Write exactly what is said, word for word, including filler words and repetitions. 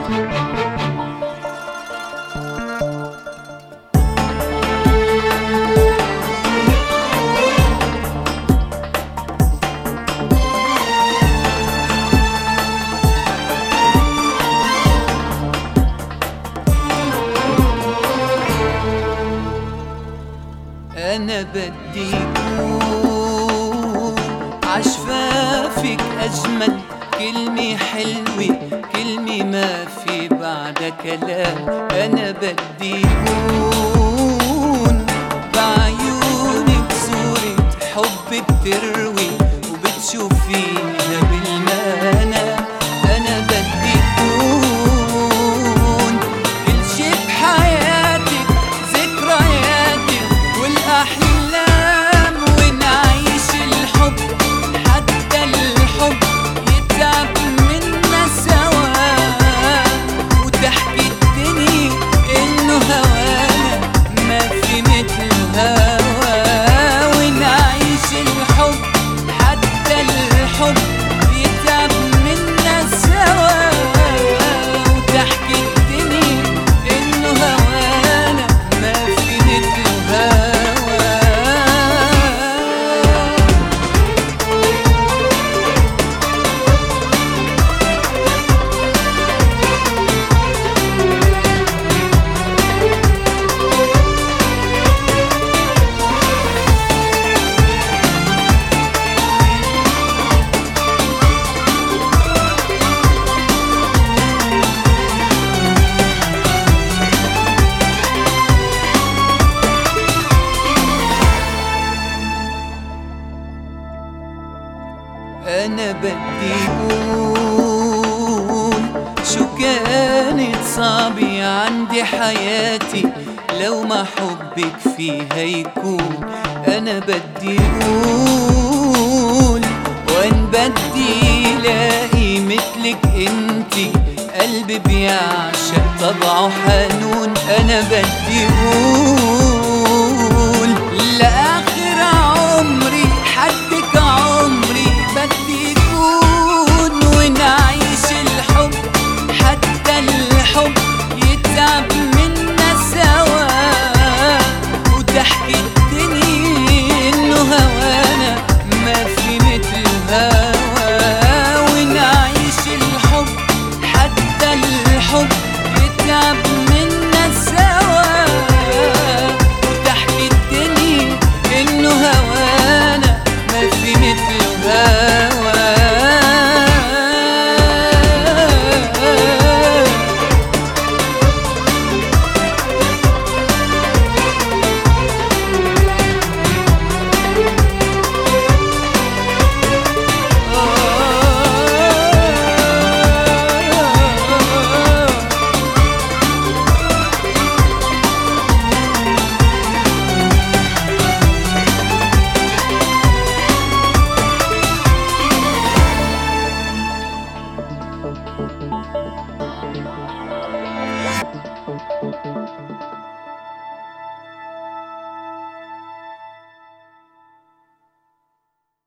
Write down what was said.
أنا بدي أقول عشفافك أجمل كلمة حلوة، كلمة ما في بعد كلام. أنا بدي أقول بعيونك صورة حب بتروي وبتشوفيها بالمنام. أنا بدي أقول كل شي بحياتك ذكرياتك والأحلام، ونعيش الحب حتى الحب يتعب منا سوا، وتحكي الدنيا إنه هوانا ما في مثل هوا. ونعيش الحب حتى الحب يتعب منا سوا، وتحكي الدنيا إنه هوانا ما في مثل هوا. أنا بدي أقول شو كانت صعبة عندي حياتي لو ما حبك فيها يكون. أنا بدي أقول وين بدي لاقي مثلك انتي، قلبي بيعشق طبعه حنون. أنا بدي أقول